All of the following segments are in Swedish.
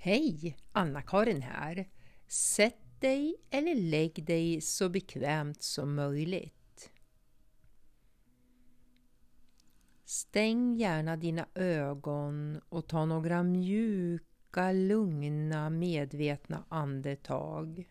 Hej, Anna-Karin här. Sätt dig eller lägg dig så bekvämt som möjligt. Stäng gärna dina ögon och ta några mjuka, lugna, medvetna andetag.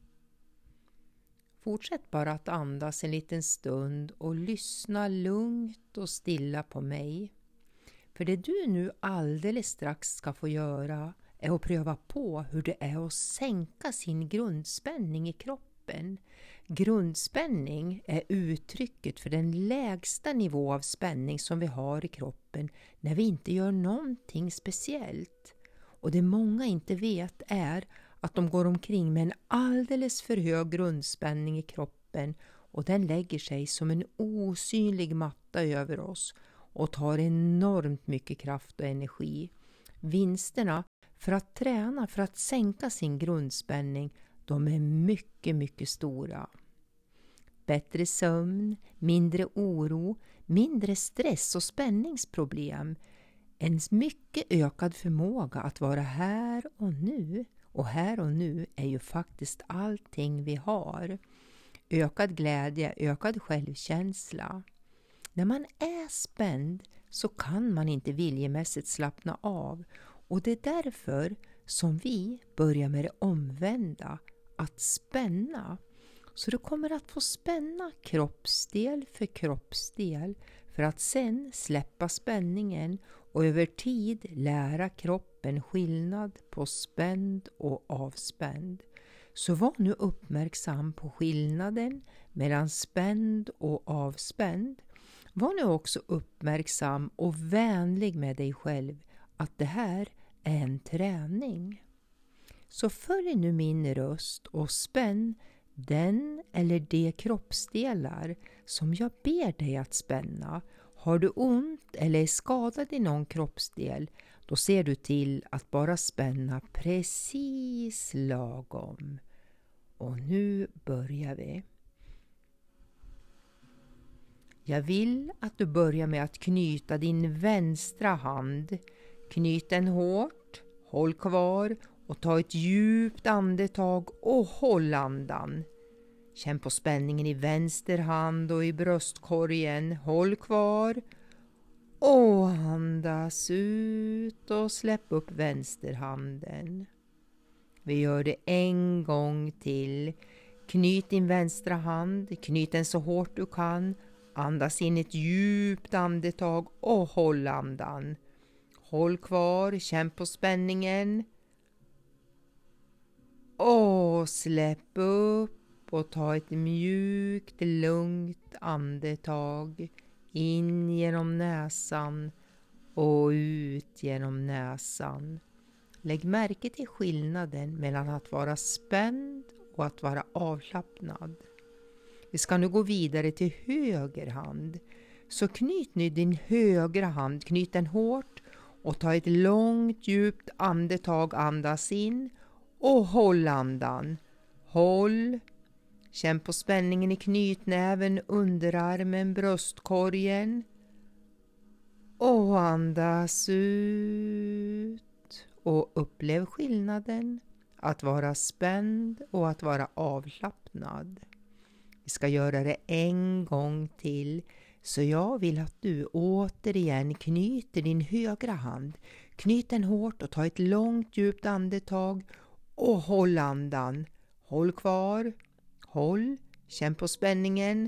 Fortsätt bara att andas en liten stund och lyssna lugnt och stilla på mig. För det du nu alldeles strax ska få göra är att pröva på hur det är att sänka sin grundspänning i kroppen. Grundspänning är uttrycket för den lägsta nivå av spänning som vi har i kroppen när vi inte gör någonting speciellt. Och det många inte vet är att de går omkring med en alldeles för hög grundspänning i kroppen och den lägger sig som en osynlig matta över oss och tar enormt mycket kraft och energi. Vinsterna för att träna för att sänka sin grundspänning, de är mycket, mycket stora. Bättre sömn, mindre oro, mindre stress och spänningsproblem. En mycket ökad förmåga att vara här och nu. Och här och nu är ju faktiskt allting vi har. Ökad glädje, ökad självkänsla. När man är spänd så kan man inte viljemässigt slappna av. Och det är därför som vi börjar med det omvända, att spänna. Så du kommer att få spänna kroppsdel för kroppsdel för att sen släppa spänningen och över tid lära kroppen skillnad på spänd och avspänd. Så var nu uppmärksam på skillnaden mellan spänd och avspänd. Var nu också uppmärksam och vänlig med dig själv att det här är en träning. Så följ nu min röst och spänn den eller de kroppsdelar som jag ber dig att spänna. Har du ont eller är skadad i någon kroppsdel, då ser du till att bara spänna precis lagom. Och nu börjar vi. Jag vill att du börjar med att knyta din vänstra hand. Knyt den hårt, håll kvar och ta ett djupt andetag och håll andan. Känn på spänningen i vänster hand och i bröstkorgen. Håll kvar och andas ut och släpp upp vänsterhanden. Vi gör det en gång till. Knyt din vänstra hand, knyt den så hårt du kan. Andas in ett djupt andetag och håll andan. Håll kvar, känn på spänningen. Och släpp upp och ta ett mjukt, lugnt andetag in genom näsan och ut genom näsan. Lägg märke till skillnaden mellan att vara spänd och att vara avslappnad. Vi ska nu gå vidare till höger hand. Så knyt nu din högra hand, knyt den hårt och ta ett långt djupt andetag, andas in och håll andan. Håll. Känn på spänningen i knytnäven, underarmen, bröstkorgen. Och andas ut. Och upplev skillnaden. Att vara spänd och att vara avslappnad. Vi ska göra det en gång till. Så jag vill att du återigen knyter din högra hand. Knyt den hårt och ta ett långt djupt andetag. Och håll andan. Håll kvar. Håll. Känn på spänningen.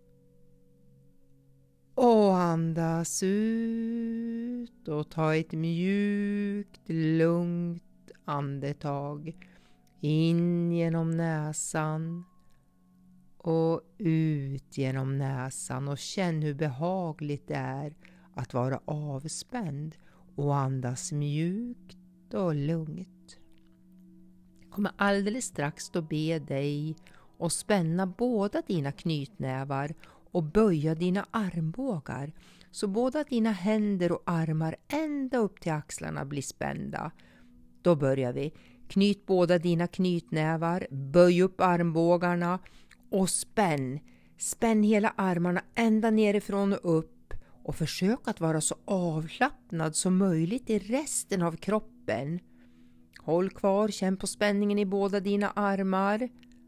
Och andas ut. Och ta ett mjukt, lugnt andetag. In genom näsan. Och ut genom näsan. Och känn hur behagligt det är att vara avspänd. Och andas mjukt och lugnt. Jag kommer alldeles strax att be dig att spänna båda dina knytnävar och böja dina armbågar så båda dina händer och armar ända upp till axlarna blir spända. Då börjar vi. Knyt båda dina knytnävar, böj upp armbågarna och spänn. Spänn hela armarna ända nerifrån och upp och försök att vara så avslappnad som möjligt i resten av kroppen. Håll kvar, känn på spänningen i båda dina armar.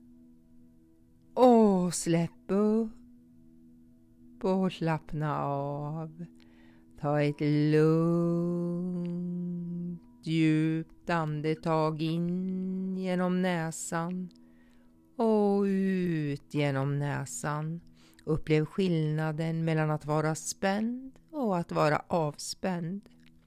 Och släpp upp och slappna av. Ta ett lugnt, djupt andetag in genom näsan och ut genom näsan. Upplev skillnaden mellan att vara spänd och att vara avspänd.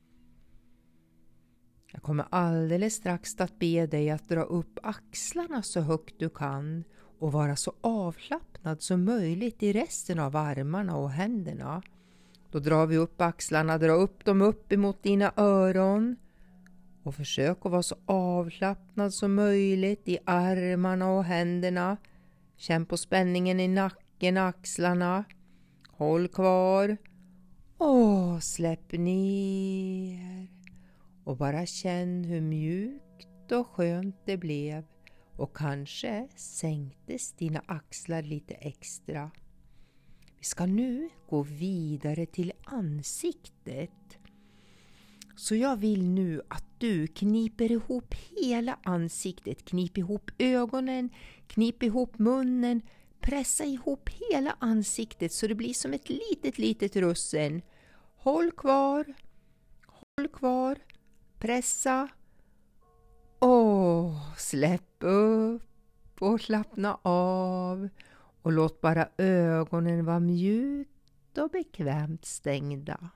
Jag kommer alldeles strax att be dig att dra upp axlarna så högt du kan och vara så avslappnad som möjligt i resten av armarna och händerna. Då drar vi upp axlarna, dra upp dem upp emot dina öron och försök att vara så avslappnad som möjligt i armarna och händerna. Känn på spänningen i nacken, axlarna. Håll kvar och släpp ner. Och bara känn hur mjukt och skönt det blev och kanske sänktes dina axlar lite extra. Vi ska nu gå vidare till ansiktet. Så jag vill nu att du kniper ihop hela ansiktet, knip ihop ögonen, knip ihop munnen, pressa ihop hela ansiktet så det blir som ett litet russin. Håll kvar, pressa och släpp upp och slappna av. Och låt bara ögonen vara mjukt och bekvämt stängda.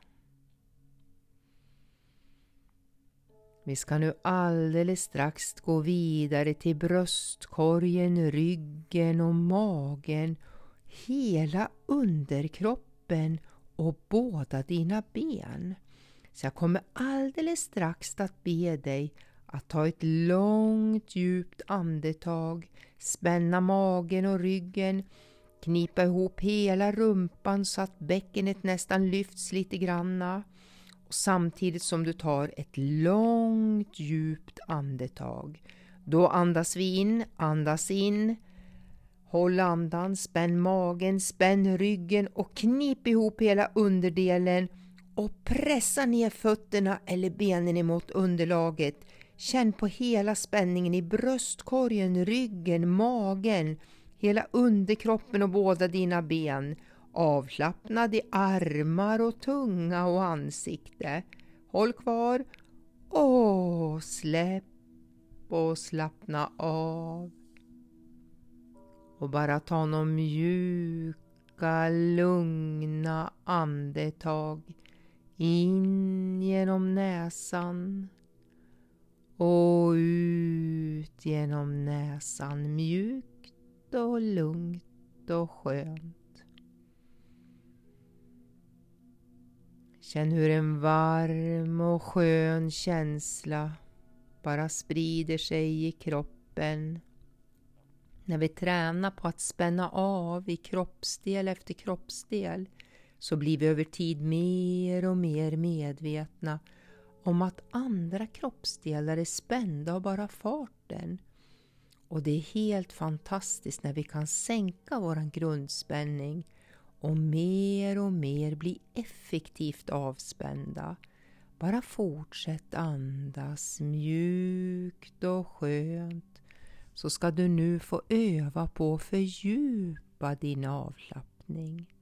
Vi ska nu alldeles strax gå vidare till bröstkorgen, ryggen och magen, hela underkroppen och båda dina ben. Så jag kommer alldeles strax att be dig att ta ett långt djupt andetag, spänna magen och ryggen, knipa ihop hela rumpan så att bäckenet nästan lyfts lite granna. Och samtidigt som du tar ett långt djupt andetag. Då andas in. Håll andan, spänn magen, spänn ryggen och knip ihop hela underdelen och pressa ner fötterna eller benen emot underlaget. Känn på hela spänningen i bröstkorgen, ryggen, magen, hela underkroppen och båda dina ben. Avslappnad i armar och tunga och ansikte. Håll kvar och släpp och slappna av. Och bara ta några mjuka, lugna andetag in genom näsan och ut genom näsan, mjukt och lugnt och skönt. Känn hur en varm och skön känsla bara sprider sig i kroppen. När vi tränar på att spänna av i kroppsdel efter kroppsdel så blir vi över tid mer och mer medvetna om att andra kroppsdelar är spända av bara farten. Och det är helt fantastiskt när vi kan sänka våran grundspänning och mer bli effektivt avspända. Bara fortsätt andas mjukt och skönt, så ska du nu få öva på att fördjupa din avslappning.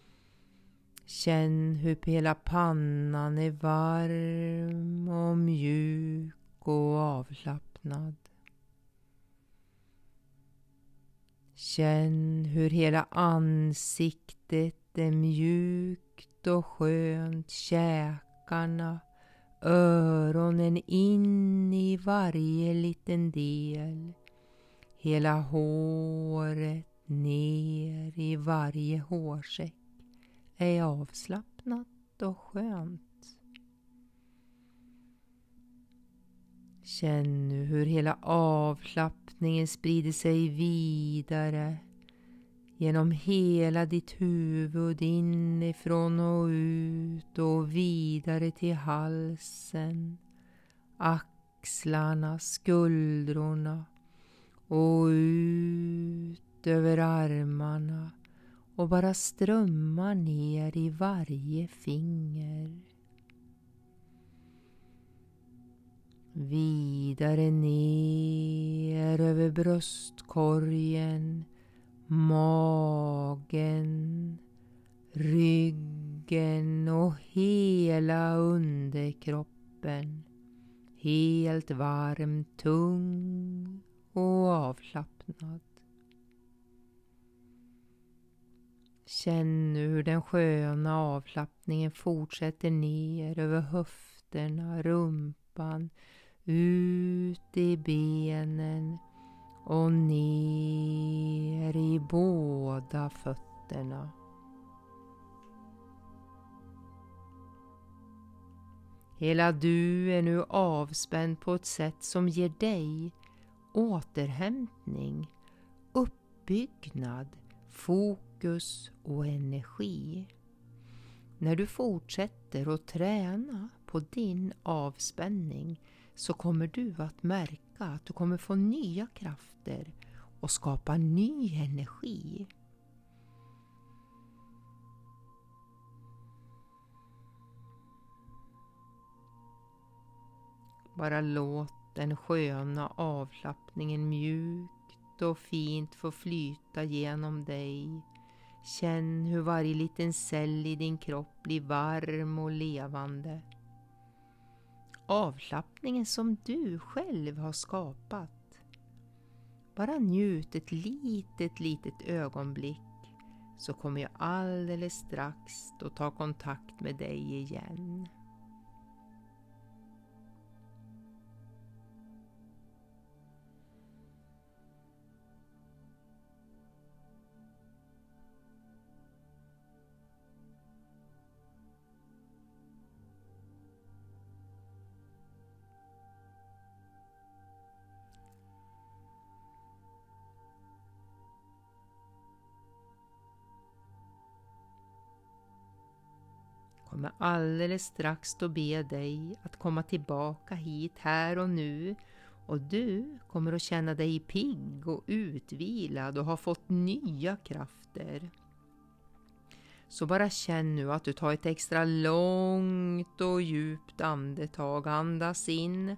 Känn hur hela pannan är varm och mjuk och avslappnad. Känn hur hela ansiktet är mjukt och skönt, käkarna, öronen in i varje liten del, hela håret ner i varje hårsäck är avslappnat och skönt. Känn nu hur hela avslappningen sprider sig vidare genom hela ditt huvud, inifrån och ut och vidare till halsen, axlarna, skuldrorna och ut över armarna och bara strömmar ner i varje finger. Vidare ner över bröstkorgen, magen, ryggen och hela underkroppen. Helt varm, tung och avslappnad. Känn nu hur den sköna avslappningen fortsätter ner över höfterna, rumpan, ut i benen och ner i båda fötterna. Hela du är nu avspänd på ett sätt som ger dig återhämtning, uppbyggnad, fokus och energi. När du fortsätter att träna på din avspänning så kommer du att märka att du kommer få nya krafter och skapa ny energi. Bara låt den sköna avslappningen mjukt och fint få flyta genom dig. Känn hur varje liten cell i din kropp blir varm och levande. Avslappningen som du själv har skapat. Bara njut ett litet ögonblick så kommer jag alldeles strax att ta kontakt med dig igen. Kommer alldeles strax att be dig att komma tillbaka hit här och nu och du kommer att känna dig pigg och utvilad och har fått nya krafter. Så bara känn nu att du tar ett extra långt och djupt andetag, andas in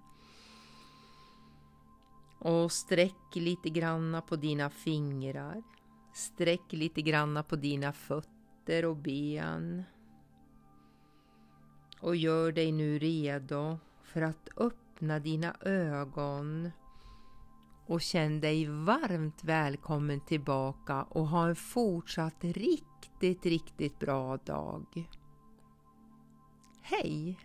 och sträck lite granna på dina fingrar, sträck lite granna på dina fötter och ben. Och gör dig nu redo för att öppna dina ögon och känn dig varmt välkommen tillbaka och ha en fortsatt riktigt bra dag. Hej!